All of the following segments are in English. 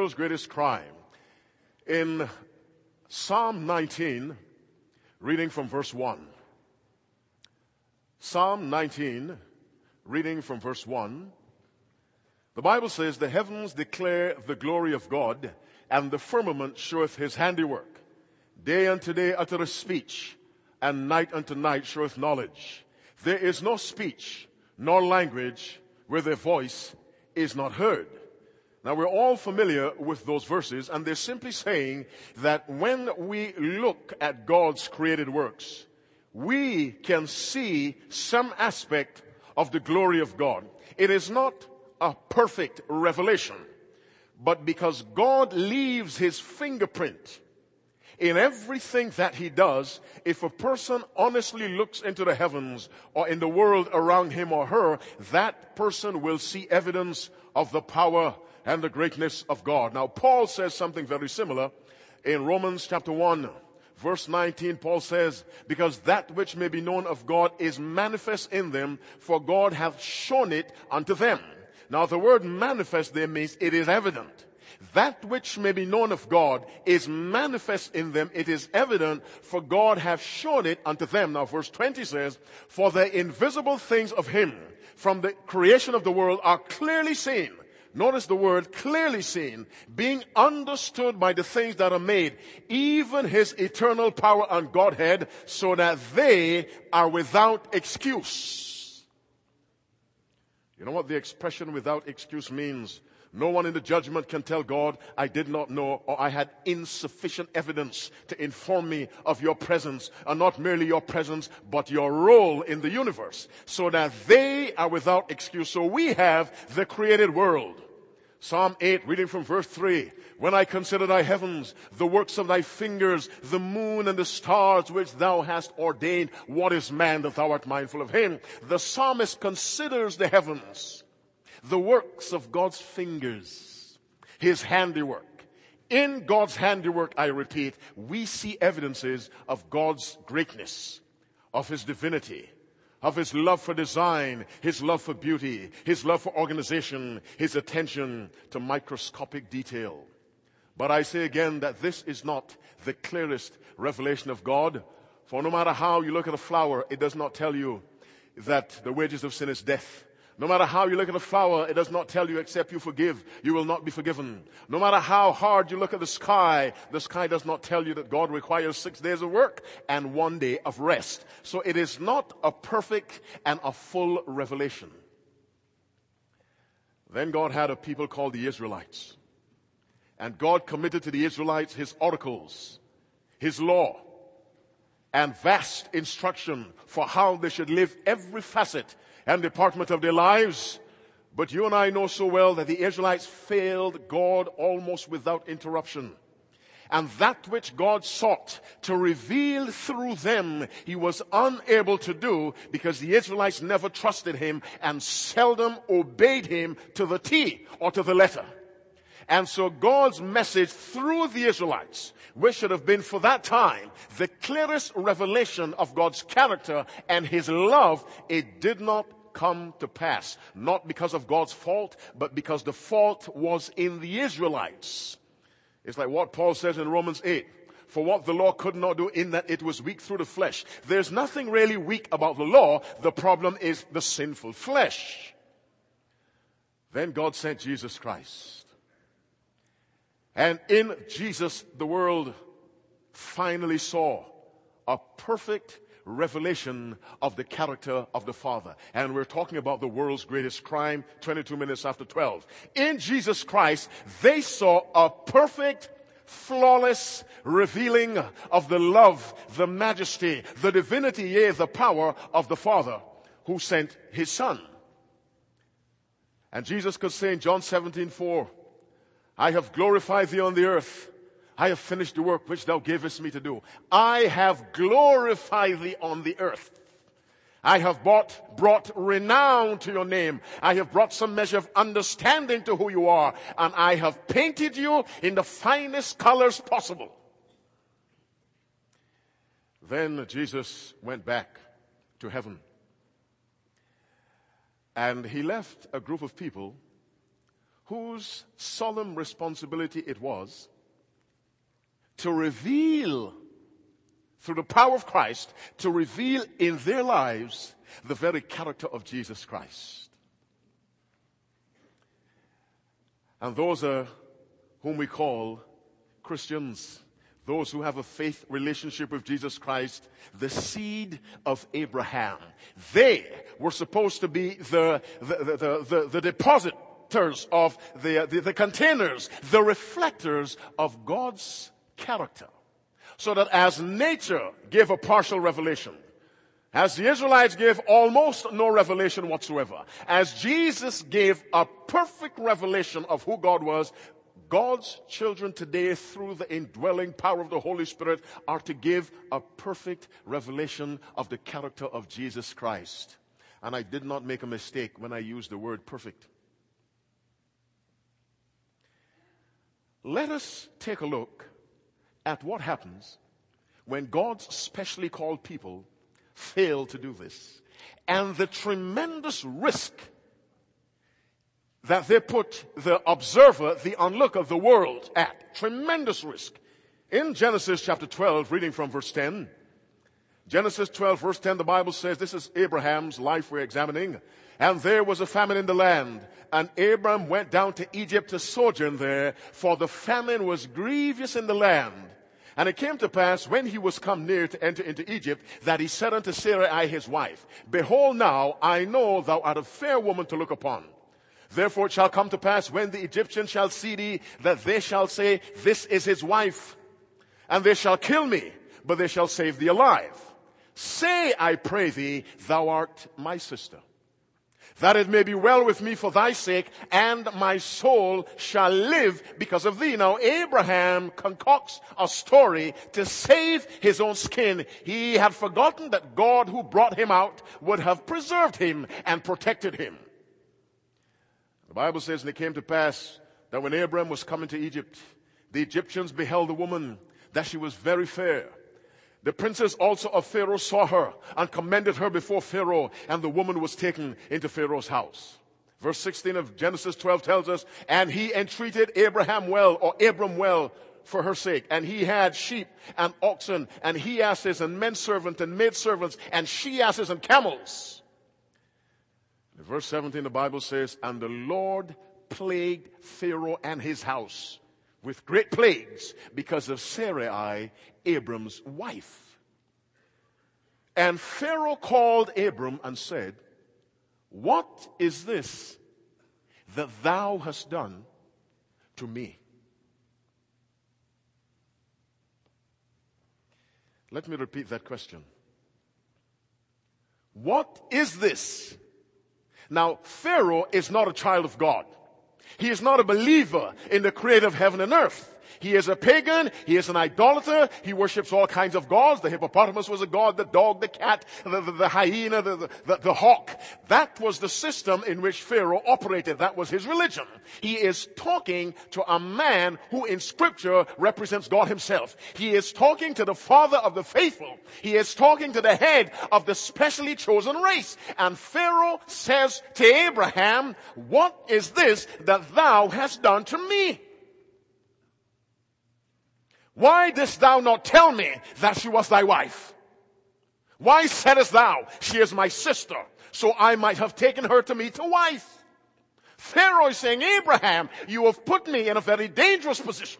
world's greatest crime. In Psalm 19, reading from verse 1. Psalm 19, reading from verse 1. The Bible says, the heavens declare the glory of God, and the firmament showeth his handiwork. Day unto day uttereth speech, and night unto night showeth knowledge. There is no speech, nor language, where their voice is not heard. Now we're all familiar with those verses, and they're simply saying that when we look at God's created works, we can see some aspect of the glory of God. It is not a perfect revelation, but because God leaves his fingerprint in everything that he does, if a person honestly looks into the heavens or in the world around him or her, that person will see evidence of the power and the greatness of God. Now, Paul says something very similar in Romans chapter 1. Verse 19, Paul says, because that which may be known of God is manifest in them, for God hath shown it unto them. Now the word manifest there means it is evident. That which may be known of God is manifest in them, it is evident, for God hath shown it unto them. Now verse 20 says, for the invisible things of him from the creation of the world are clearly seen. Notice the word clearly seen, being understood by the things that are made, even his eternal power and Godhead, so that they are without excuse. You know what the expression without excuse means? No one in the judgment can tell God, I did not know, or I had insufficient evidence to inform me of your presence, and not merely your presence, but your role in the universe, so that they are without excuse. So we have the created world. Psalm 8, reading from verse 3. When I consider thy heavens, the works of thy fingers, the moon and the stars which thou hast ordained, what is man that thou art mindful of him? The psalmist considers the heavens, the works of God's fingers, his handiwork. In God's handiwork, I repeat, we see evidences of God's greatness, of his divinity, of his love for design, his love for beauty, his love for organization, his attention to microscopic detail. But I say again that this is not the clearest revelation of God, for no matter how you look at a flower, it does not tell you that the wages of sin is death. No matter how you look at a flower, it does not tell you except you forgive, you will not be forgiven. No matter how hard you look at the sky does not tell you that God requires 6 days of work and 1 day of rest. So it is not a perfect and a full revelation. Then God had a people called the Israelites. And God committed to the Israelites his oracles, his law, and vast instruction for how they should live every facet and department of their lives. But you and I know so well that the Israelites failed God almost without interruption. And that which God sought to reveal through them, he was unable to do because the Israelites never trusted him and seldom obeyed him to the T or to the letter. And so God's message through the Israelites, which should have been for that time the clearest revelation of God's character and his love, it did not come to pass. Not because of God's fault, but because the fault was in the Israelites. It's like what Paul says in Romans 8. For what the law could not do in that it was weak through the flesh. There's nothing really weak about the law. The problem is the sinful flesh. Then God sent Jesus Christ. And in Jesus, the world finally saw a perfect revelation of the character of the Father. And we're talking about the world's greatest crime, 22 minutes after 12. In Jesus Christ, they saw a perfect, flawless revealing of the love, the majesty, the divinity, yea, the power of the Father who sent his Son. And Jesus could say in John 17:4, I have glorified thee on the earth. I have finished the work which thou gavest me to do. I have glorified thee on the earth. I have brought renown to your name. I have brought some measure of understanding to who you are. And I have painted you in the finest colors possible. Then Jesus went back to heaven. And he left a group of people whose solemn responsibility it was to reveal, through the power of Christ, to reveal in their lives the very character of Jesus Christ. And those are whom we call Christians, those who have a faith relationship with Jesus Christ, the seed of Abraham. They were supposed to be the depositors of the containers, the reflectors of God's character. So that as nature gave a partial revelation, as the Israelites gave almost no revelation whatsoever, as Jesus gave a perfect revelation of who God was, God's children today, through the indwelling power of the Holy Spirit, are to give a perfect revelation of the character of Jesus Christ. And I did not make a mistake when I used the word perfect. Let us take a look at what happens when God's specially called people fail to do this, and the tremendous risk that they put the observer, the onlooker, the world at. Tremendous risk. In Genesis chapter 12, reading from verse 10, Genesis 12, verse 10, the Bible says, this is Abraham's life we're examining. And there was a famine in the land, and Abram went down to Egypt to sojourn there, for the famine was grievous in the land. And it came to pass, when he was come near to enter into Egypt, that he said unto Sarai his wife, Behold now, I know thou art a fair woman to look upon. Therefore it shall come to pass, when the Egyptians shall see thee, that they shall say, This is his wife. And they shall kill me, but they shall save thee alive. Say, I pray thee, thou art my sister, that it may be well with me for thy sake, and my soul shall live because of thee. Now Abraham concocts a story to save his own skin. He had forgotten that God, who brought him out, would have preserved him and protected him. The Bible says, and it came to pass that when Abram was coming to Egypt, the Egyptians beheld the woman, that she was very fair. The princes also of Pharaoh saw her and commended her before Pharaoh, and the woman was taken into Pharaoh's house. Verse 16 of Genesis 12 tells us, and he entreated Abram well for her sake. And he had sheep and oxen and he asses and men servants and maid servants and she asses and camels. In verse 17 the Bible says, and the Lord plagued Pharaoh and his house with great plagues because of Sarai, Abram's wife. And Pharaoh called Abram and said, what is this that thou hast done to me? Let me repeat that question. What is this? Now, Pharaoh is not a child of God. He is not a believer in the creator of heaven and earth. He is a pagan. He is an idolater. He worships all kinds of gods. The hippopotamus was a god, the dog, the cat, the hyena, the hawk. That was the system in which Pharaoh operated. That was his religion. He is talking to a man who in Scripture represents God himself. He is talking to the father of the faithful. He is talking to the head of the specially chosen race. And Pharaoh says to Abraham, what is this that thou hast done to me? Why didst thou not tell me that she was thy wife? Why saidst thou, she is my sister, so I might have taken her to me to wife? Pharaoh is saying, Abraham, you have put me in a very dangerous position.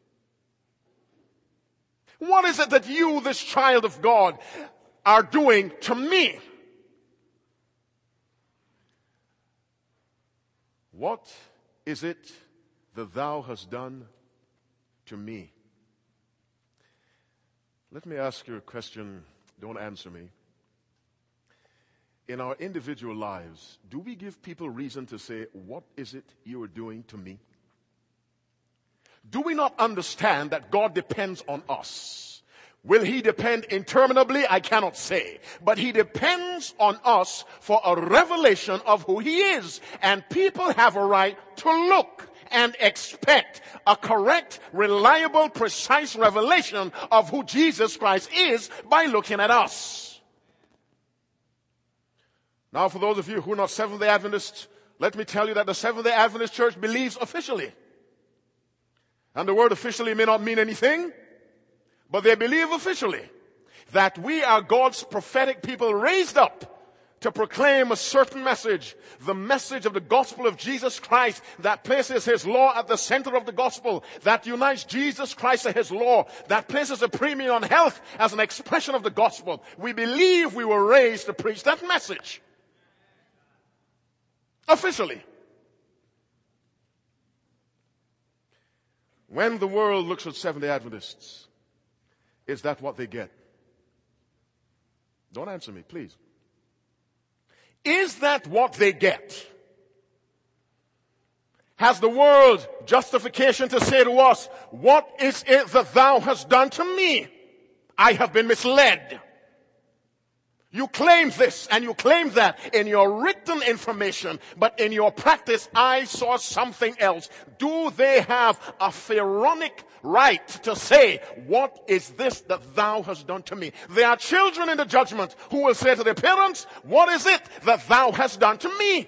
What is it that you, this child of God, are doing to me? What is it that thou hast done to me? Let me ask you a question. Don't answer me. In our individual lives, do we give people reason to say, what is it you are doing to me? Do we not understand that God depends on us? Will he depend interminably? I cannot say. But he depends on us for a revelation of who he is. And people have a right to look and expect a correct, reliable, precise revelation of who Jesus Christ is by looking at us. Now, for those of you who are not Seventh-day Adventists, let me tell you that the Seventh-day Adventist Church believes officially. And the word officially may not mean anything, but they believe officially that we are God's prophetic people raised up to proclaim a certain message, the message of the gospel of Jesus Christ that places his law at the center of the gospel, that unites Jesus Christ to his law, that places a premium on health as an expression of the gospel. We believe we were raised to preach that message. Officially. When the world looks at Seventh-day Adventists, is that what they get? Don't answer me, please. Is that what they get? Has the world justification to say to us, what is it that thou hast done to me? I have been misled. You claim this and you claim that in your written information, but in your practice, I saw something else. Do they have a pharaonic right to say, what is this that thou hast done to me? There are children in the judgment who will say to their parents, what is it that thou hast done to me?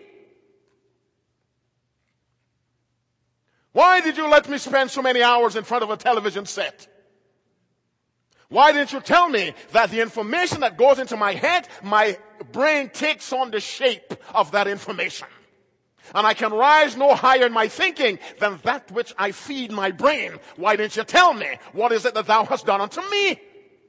Why did you let me spend so many hours in front of a television set? Why didn't you tell me that the information that goes into my head, my brain takes on the shape of that information? And I can rise no higher in my thinking than that which I feed my brain. Why didn't you tell me? What is it that thou hast done unto me?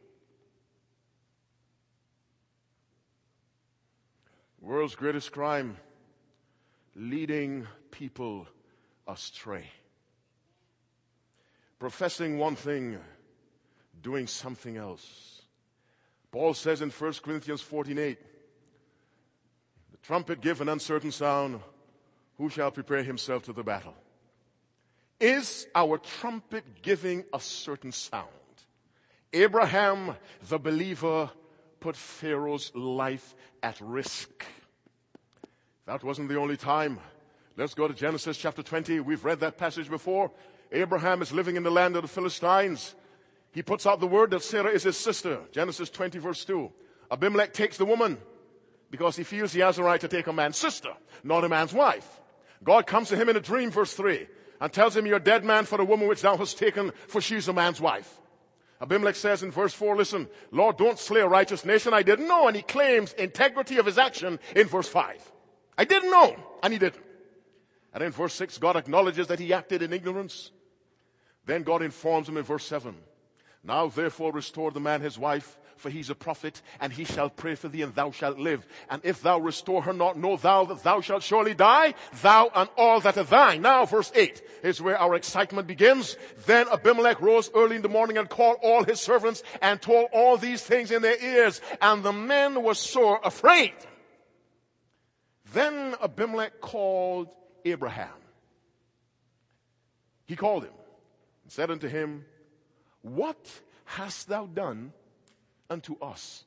World's greatest crime, leading people astray. Professing one thing, doing something else. Paul says in 1 Corinthians 14:8, the trumpet give an uncertain sound, who shall prepare himself to the battle? Is our trumpet giving a certain sound? Abraham, the believer, put Pharaoh's life at risk. That wasn't the only time. Let's go to Genesis chapter 20. We've read that passage before. Abraham is living in the land of the Philistines. He puts out the word that Sarah is his sister. Genesis 20 verse 2. Abimelech takes the woman because he feels he has the right to take a man's sister, not a man's wife. God comes to him in a dream, verse 3, and tells him, you're a dead man for the woman which thou hast taken, for she's a man's wife. Abimelech says in verse 4, listen, Lord, don't slay a righteous nation. I didn't know. And he claims integrity of his action in verse 5. I didn't know, and he didn't. And in verse 6, God acknowledges that he acted in ignorance. Then God informs him in verse 7, now therefore restore the man his wife, for he's a prophet, and he shall pray for thee, and thou shalt live. And if thou restore her not, know thou that thou shalt surely die, thou and all that are thine. Now verse 8 is where our excitement begins. Then Abimelech rose early in the morning and called all his servants and told all these things in their ears, and the men were sore afraid. Then Abimelech called Abraham. He called him and said unto him, what hast thou done unto us?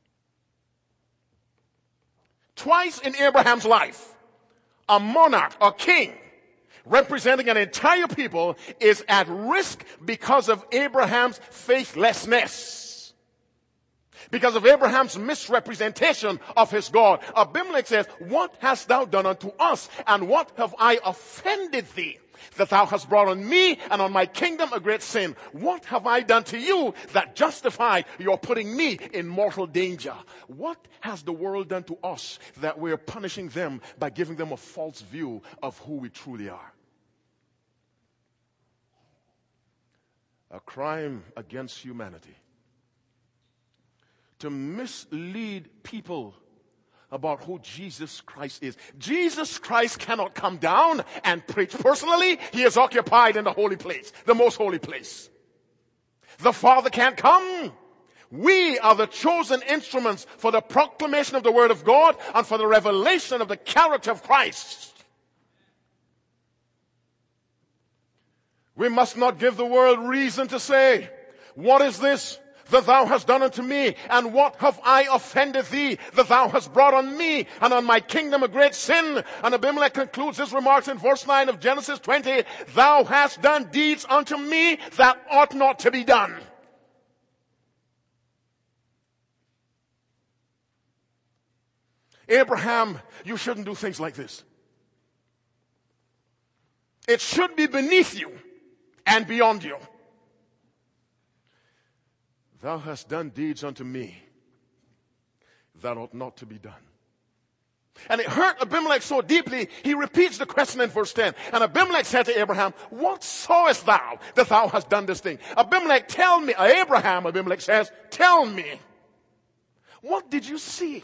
Twice in Abraham's life, a monarch, a king, representing an entire people, is at risk because of Abraham's faithlessness. Because of Abraham's misrepresentation of his God. Abimelech says, what hast thou done unto us? And what have I offended thee? That thou hast brought on me and on my kingdom a great sin. What have I done to you that justified your putting me in mortal danger? What has the world done to us that we're punishing them by giving them a false view of who we truly are? A crime against humanity. To mislead people about who Jesus Christ is. Jesus Christ cannot come down and preach personally. He is occupied in the holy place, the most holy place. The Father can't come. We are the chosen instruments for the proclamation of the Word of God and for the revelation of the character of Christ. We must not give the world reason to say, what is this that thou hast done unto me? And what have I offended thee that thou hast brought on me and on my kingdom a great sin? And Abimelech concludes his remarks in verse 9 of Genesis 20. Thou hast done deeds unto me that ought not to be done. Abraham, you shouldn't do things like this. It should be beneath you and beyond you. Thou hast done deeds unto me that ought not to be done. And it hurt Abimelech so deeply, he repeats the question in verse 10. And Abimelech said to Abraham, what sawest thou that thou hast done this thing? Abimelech says, tell me, what did you see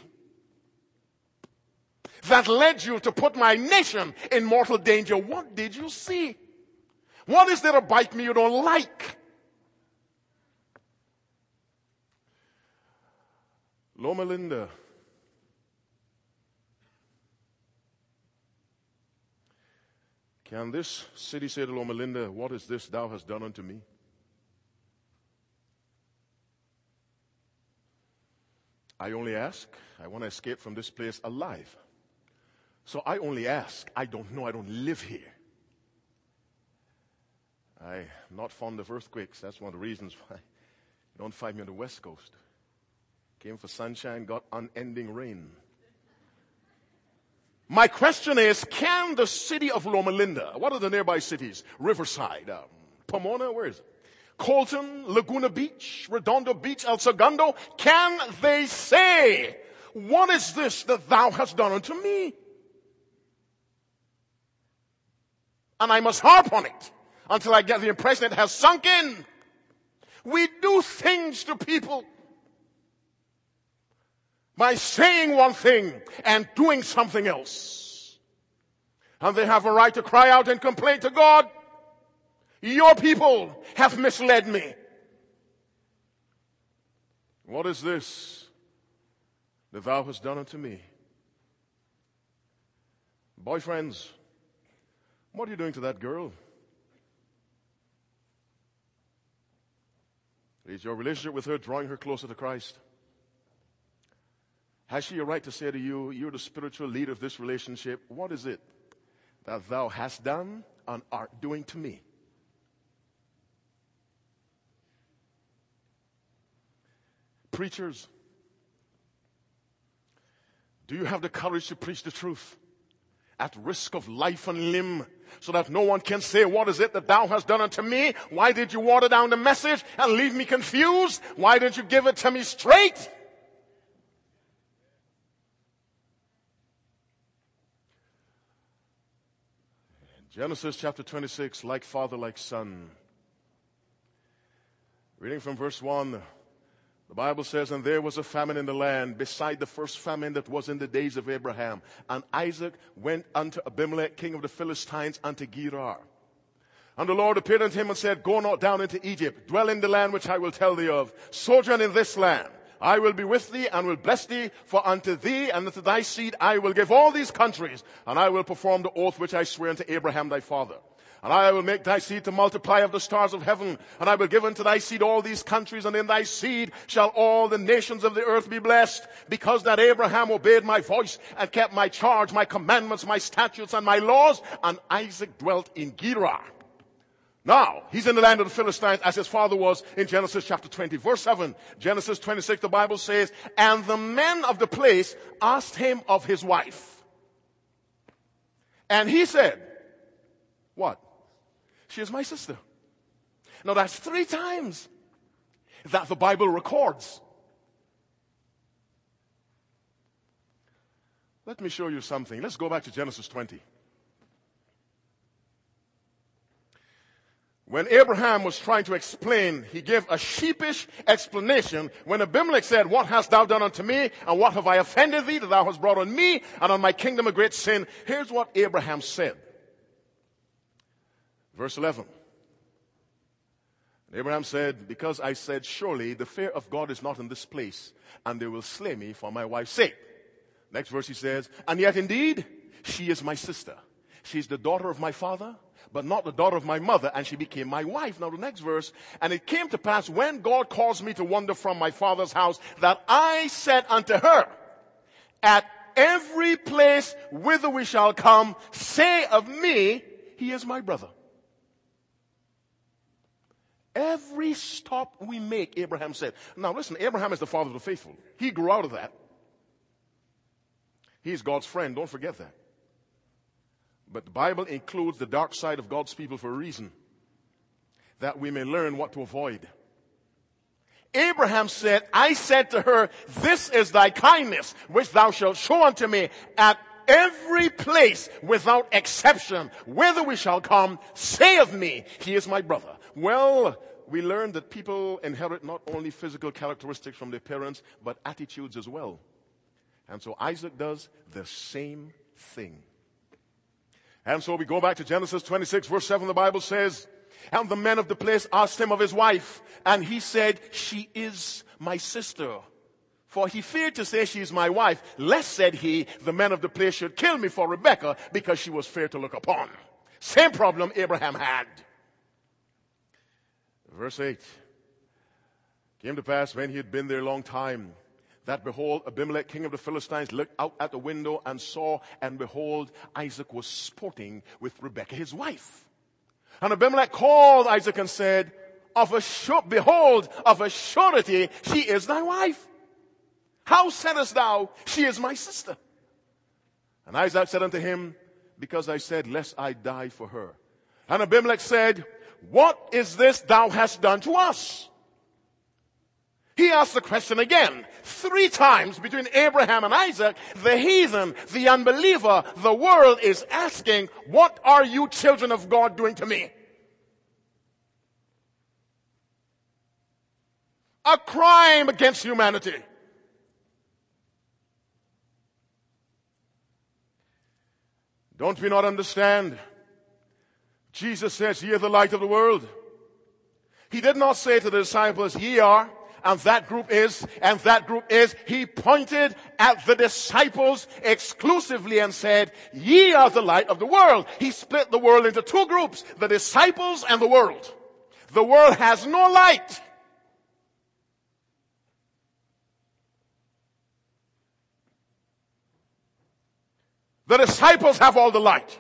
that led you to put my nation in mortal danger? What did you see? What is there about me you don't like? Loma Linda. Can this city say to Loma Linda, what is this thou hast done unto me? I only ask. I want to escape from this place alive. So I only ask. I don't know. I don't live here. I'm not fond of earthquakes. That's one of the reasons why you don't find me on the West Coast. Came for sunshine, got unending rain. My question is, can the city of Loma Linda, what are the nearby cities? Riverside, Pomona, where is it? Colton, Laguna Beach, Redondo Beach, El Segundo. Can they say, what is this that thou hast done unto me? And I must harp on it until I get the impression it has sunk in. We do things to people by saying one thing and doing something else. And they have a right to cry out and complain to God. Your people have misled me. What is this that thou hast done unto me? Boyfriends, what are you doing to that girl? Is your relationship with her drawing her closer to Christ? Has she a right to say to you, you're the spiritual leader of this relationship, what is it that thou hast done and art doing to me? Preachers, do you have the courage to preach the truth at risk of life and limb so that no one can say, what is it that thou hast done unto me? Why did you water down the message and leave me confused? Why didn't you give it to me straight? Genesis chapter 26, like father, like son. Reading from verse 1, the Bible says, and there was a famine in the land beside the first famine that was in the days of Abraham. And Isaac went unto Abimelech, king of the Philistines, unto Gerar. And the Lord appeared unto him and said, go not down into Egypt, dwell in the land which I will tell thee of, sojourn in this land. I will be with thee and will bless thee, for unto thee and unto thy seed I will give all these countries, and I will perform the oath which I swear unto Abraham thy father. And I will make thy seed to multiply of the stars of heaven, and I will give unto thy seed all these countries, and in thy seed shall all the nations of the earth be blessed, because that Abraham obeyed my voice and kept my charge, my commandments, my statutes, and my laws. And Isaac dwelt in Gerar. Now, he's in the land of the Philistines as his father was in Genesis chapter 20. Verse 7, Genesis 26, the Bible says, and the men of the place asked him of his wife. And he said, what? She is my sister. Now that's 3 times that the Bible records. Let me show you something. Let's go back to Genesis 20. When Abraham was trying to explain, he gave a sheepish explanation. When Abimelech said, what hast thou done unto me? And what have I offended thee that thou hast brought on me and on my kingdom a great sin? Here's what Abraham said. Verse 11. Abraham said, because I said, surely the fear of God is not in this place, and they will slay me for my wife's sake. Next verse he says, and yet indeed, she is my sister. She's the daughter of my father, but not the daughter of my mother, and she became my wife. Now the next verse, and it came to pass when God caused me to wander from my father's house, that I said unto her, at every place whither we shall come, say of me, he is my brother. Every stop we make, Abraham said. Now listen, Abraham is the father of the faithful. He grew out of that. He's God's friend, don't forget that. But the Bible includes the dark side of God's people for a reason, that we may learn what to avoid. Abraham said, I said to her, this is thy kindness, which thou shalt show unto me at every place without exception. Whither we shall come, say of me, he is my brother. Well, we learned that people inherit not only physical characteristics from their parents, but attitudes as well. And so Isaac does the same thing. And so we go back to Genesis 26, verse 7. The Bible says, and the men of the place asked him of his wife, and he said, she is my sister. For he feared to say she is my wife, lest, said he, the men of the place should kill me for Rebekah, because she was fair to look upon. Same problem Abraham had. Verse 8. Came to pass, when he had been there a long time, that behold, Abimelech, king of the Philistines, looked out at the window and saw, and behold, Isaac was sporting with Rebekah his wife. And Abimelech called Isaac and said, behold, of a surety she is thy wife. How saidest thou, she is my sister? And Isaac said unto him, because I said, lest I die for her. And Abimelech said, what is this thou hast done to us? He asked the question again. 3 times between Abraham and Isaac, the heathen, the unbeliever, the world is asking, what are you children of God doing to me? A crime against humanity. Don't we not understand? Jesus says, ye are the light of the world. He did not say to the disciples, ye are, and that group is, and that group is. He pointed at the disciples exclusively and said, ye are the light of the world. He split the world into 2 groups, the disciples and the world. The world has no light. The disciples have all the light.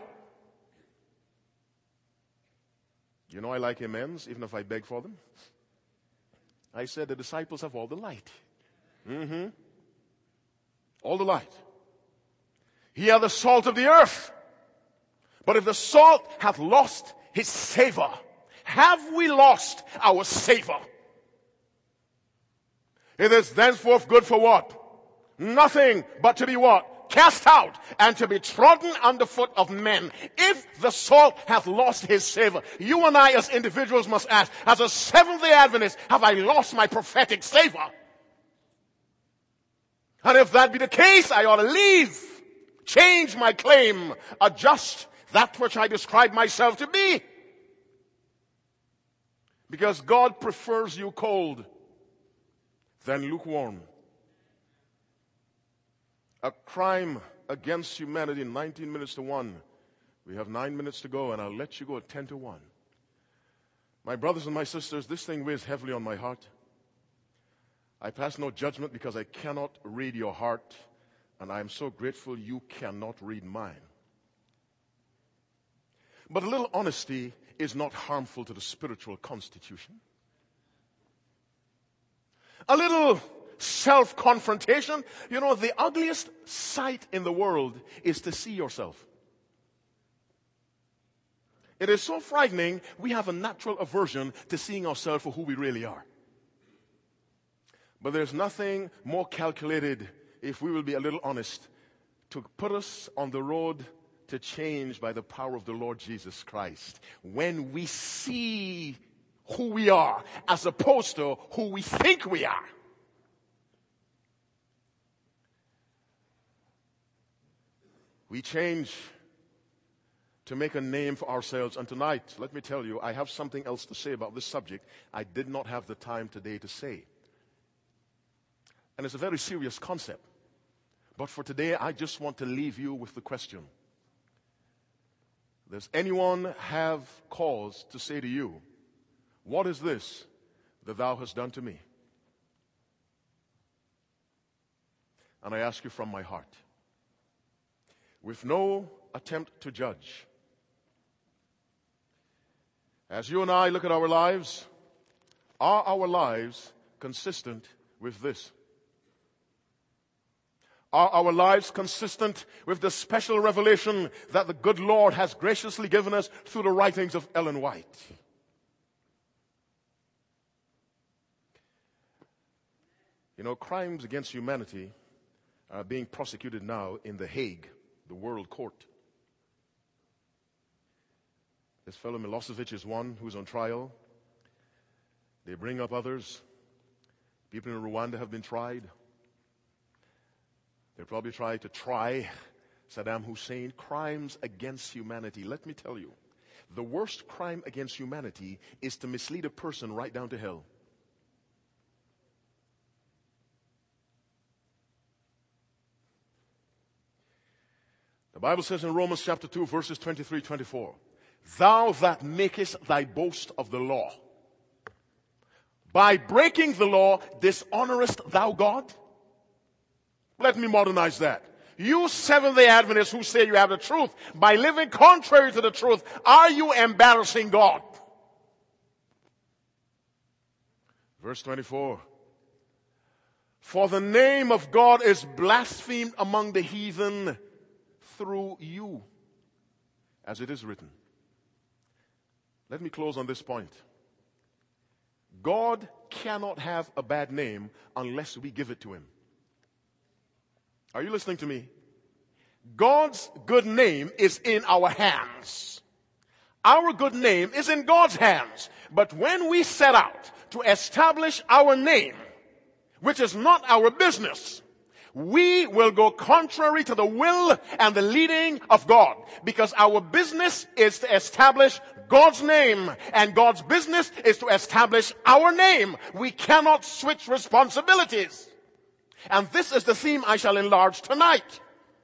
You know I like amens, even if I beg for them. I said the disciples have all the light. All the light. Ye are the salt of the earth. But if the salt hath lost his savor, have we lost our savor? It is thenceforth good for what? Nothing but to be what? Cast out and to be trodden underfoot of men. If the salt hath lost his savor, you and I as individuals must ask, as a Seventh-day Adventist, have I lost my prophetic savor? And if that be the case, I ought to leave, change my claim, adjust that which I describe myself to be. Because God prefers you cold than lukewarm. A crime against humanity, 19 minutes to 1. We have 9 minutes to go, and I'll let you go at 10 to 1. My brothers and my sisters, this thing weighs heavily on my heart. I pass no judgment because I cannot read your heart, and I am so grateful you cannot read mine. But a little honesty is not harmful to the spiritual constitution. A little self-confrontation. You know, the ugliest sight in the world is to see yourself. It is so frightening, we have a natural aversion to seeing ourselves for who we really are. But there's nothing more calculated, if we will be a little honest, to put us on the road to change by the power of the Lord Jesus Christ. When we see who we are as opposed to who we think we are. We change to make a name for ourselves. And tonight, let me tell you, I have something else to say about this subject I did not have the time today to say. And it's a very serious concept. But for today, I just want to leave you with the question. Does anyone have cause to say to you, what is this that thou hast done to me? And I ask you from my heart, with no attempt to judge. As you and I look at our lives, are our lives consistent with this? Are our lives consistent with the special revelation that the good Lord has graciously given us through the writings of Ellen White? You know, crimes against humanity are being prosecuted now in The Hague, the World Court. This fellow Milosevic is one who's on trial. They bring up others. People in Rwanda have been tried. They'll probably try to try Saddam Hussein. Crimes against humanity. Let me tell you, the worst crime against humanity is to mislead a person right down to hell. The Bible says in Romans chapter 2, verses 23-24, thou that makest thy boast of the law, by breaking the law dishonorest thou God? Let me modernize that. You Seventh-day Adventists who say you have the truth, by living contrary to the truth, are you embarrassing God? Verse 24. For the name of God is blasphemed among the heathen through you, as it is written. Let me close on this point. God cannot have a bad name unless we give it to him. Are you listening to me? God's good name is in our hands. Our good name is in God's hands. But when we set out to establish our name, which is not our business, we will go contrary to the will and the leading of God, because our business is to establish God's name, and God's business is to establish our name. We cannot switch responsibilities. And this is the theme I shall enlarge tonight.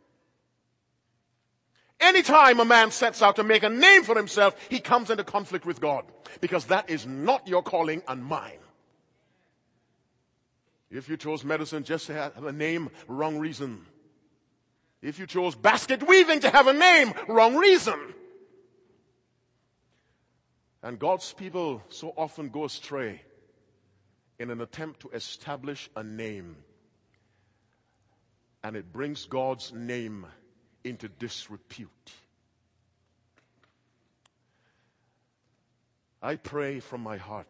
Anytime a man sets out to make a name for himself, he comes into conflict with God, because that is not your calling and mine. If you chose medicine just to have a name, wrong reason. If you chose basket weaving to have a name, wrong reason. And God's people so often go astray in an attempt to establish a name. And it brings God's name into disrepute. I pray from my heart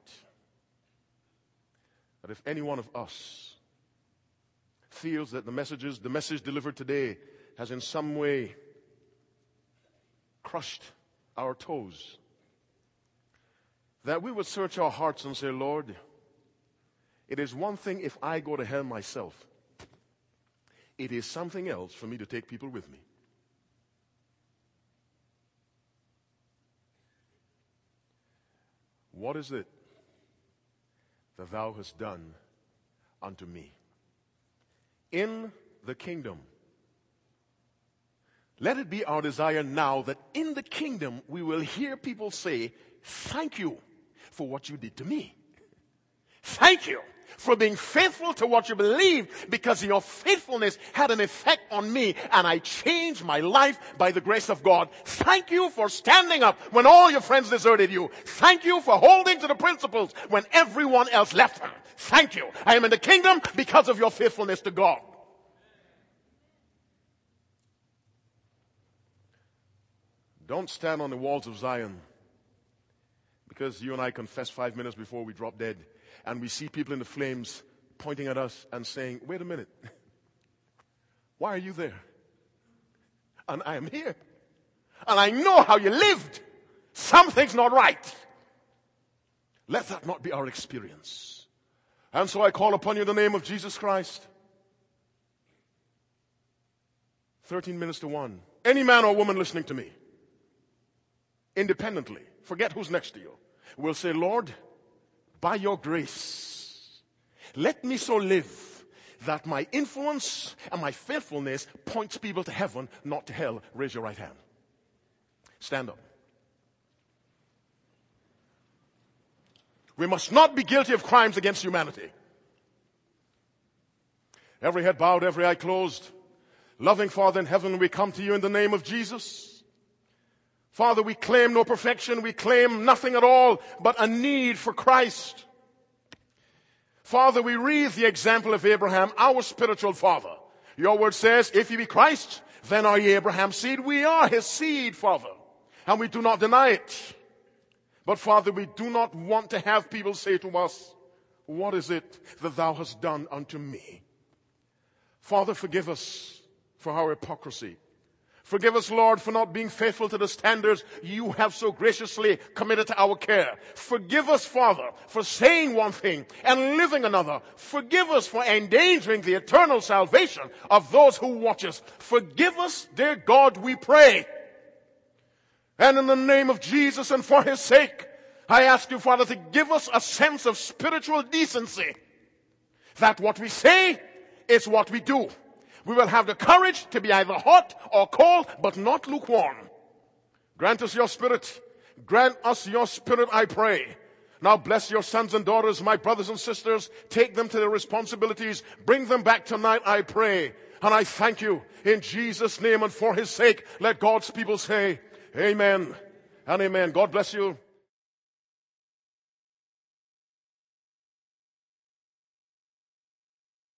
that if any one of us feels that the message delivered today has in some way crushed our toes, that we would search our hearts and say, Lord, it is one thing if I go to hell myself. It is something else for me to take people with me. What is it that thou hast done unto me? In the kingdom, let it be our desire now that in the kingdom we will hear people say, thank you for what you did to me. Thank you for being faithful to what you believe, because your faithfulness had an effect on me and I changed my life by the grace of God. Thank you for standing up when all your friends deserted you. Thank you for holding to the principles when everyone else left them. Thank you. I am in the kingdom because of your faithfulness to God. Don't stand on the walls of Zion because you and I confess 5 minutes before we drop dead, and we see people in the flames pointing at us and saying, wait a minute, why are you there? And I am here. And I know how you lived. Something's not right. Let that not be our experience. And so I call upon you in the name of Jesus Christ. 13 minutes to 1. Any man or woman listening to me, independently, forget who's next to you, will say, Lord, by your grace, let me so live that my influence and my faithfulness points people to heaven, not to hell. Raise your right hand. Stand up. We must not be guilty of crimes against humanity. Every head bowed, every eye closed. Loving Father in heaven, we come to you in the name of Jesus. Father, we claim no perfection. We claim nothing at all but a need for Christ. Father, we read the example of Abraham, our spiritual father. Your word says, if ye be Christ, then are ye Abraham's seed. We are his seed, Father. And we do not deny it. But Father, we do not want to have people say to us, what is it that thou hast done unto me? Father, forgive us for our hypocrisy. Forgive us, Lord, for not being faithful to the standards you have so graciously committed to our care. Forgive us, Father, for saying one thing and living another. Forgive us for endangering the eternal salvation of those who watch us. Forgive us, dear God, we pray. And in the name of Jesus and for his sake, I ask you, Father, to give us a sense of spiritual decency. That what we say is what we do. We will have the courage to be either hot or cold, but not lukewarm. Grant us your spirit. Grant us your spirit, I pray. Now bless your sons and daughters, my brothers and sisters. Take them to their responsibilities. Bring them back tonight, I pray. And I thank you in Jesus' name and for his sake. Let God's people say, amen and amen. God bless you.